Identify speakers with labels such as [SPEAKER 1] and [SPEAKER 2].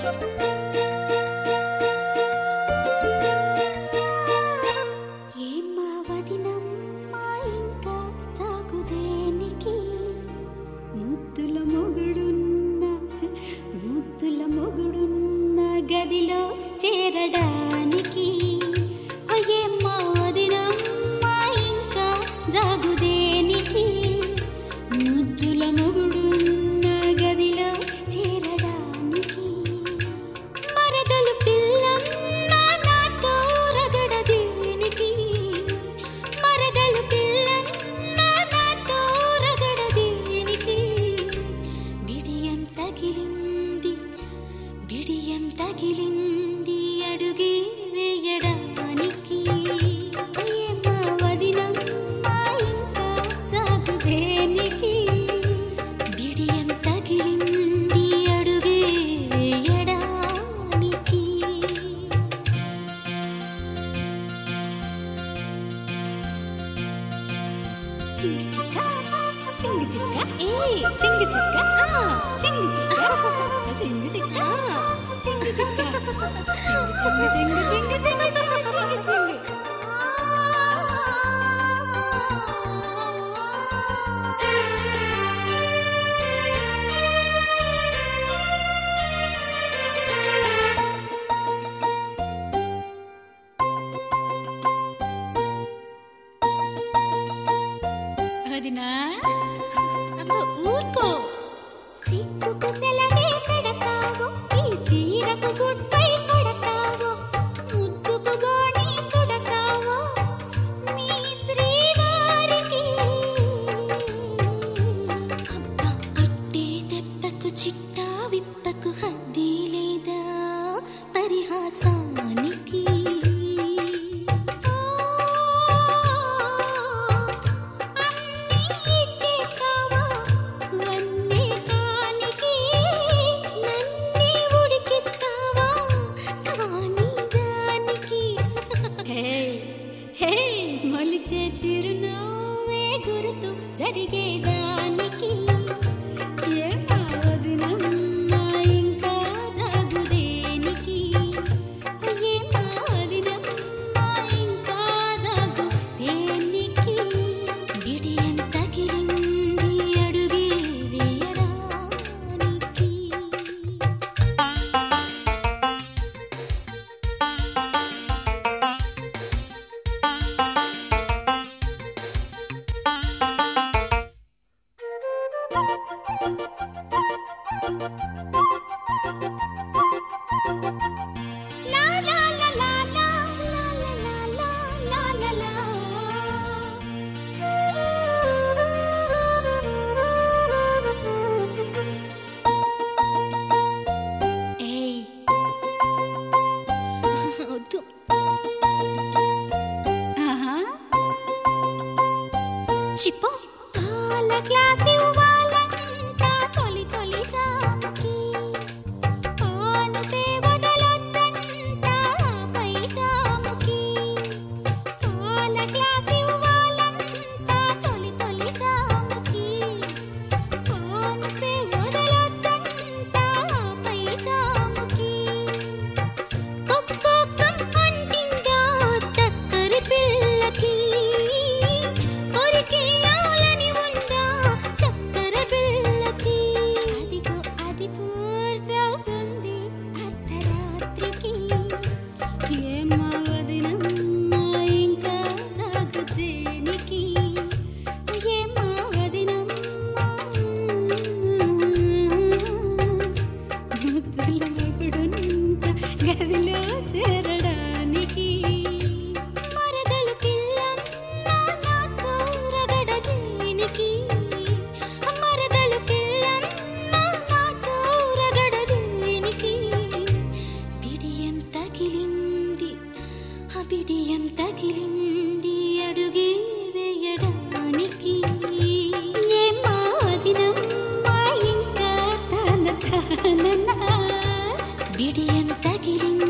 [SPEAKER 1] గదిలో చేరడానికి అయ్యేమ్మా వదినమ్మా ఇంకా జాగుదేనికి ముద్దుల మొగుడున్న గదిలో చేరడానికి మరదలు పిల్లమ్మ నాతో రగడదేనికి మరదలు పిల్లమ్మ నాతో రగడదేనికి బిడియం తగిలింది అడుగే వేయడానికి ఏమ్మా వదినమ్మా ఇంకా జాగుదేనికి బిడియం తగిలింది అడుగే వేయడానికి చింగి చుక్క ఏ చింగి చుక్క చింగి చుక్క చింగి చుక్క చింగి చుక్క చింగి చింగి చింగి చింగి అదినా ఊరుకో సిగ్గుకు సెలవే కడతావో ఈ చీరకు గుడ్డై కడతావో ముద్దుకు గోణి చుడతావో మీ శ్రీవారికి అబ్బా అట్టే దెబ్బకు చిట్టా విప్పకు హద్ది లేదా పరిహాసానికి మలిచే చిరునవ్వే గుర్తు జరిగేదానికి ఏమ్మా వదినమ్మా ఇంకా జాగుదేనికి ఏమ్మా వదినమ్మా ఇంకా జాగుదేనికి బిడియం తగిలింది అడుగే వేయడానికి చిప్పో పాల గ్లాస్ ఇవ్వాలంట తొలి తొలి జాముకి పానుపే వదలొద్దంట పై జాముకి పాల గ్లాస్ ఇవ్వాలంట తొలి తొలి జాముకి పానుపే వదలొద్దంట పై జాముకి కొక్కొక్కం అంటిందా చక్కరి పిల్లకి ఏమ్మా వదినమ్మా ఇంకా జాగుదేనికి ఏమ్మా వదినమ్మా ముద్దుల మొగుడుంత గదిలో చేరడానికి మరదలు పిల్లమ్మ నాతో రగడదేనికి మరదలు పిల్లమ్మ నాతో రగడదేనికి బిడియం తగిలింది అడుగే వేయడానికి ఏమ్మా వదినమ్మా ఇంకా తన బిడియం తగిలింది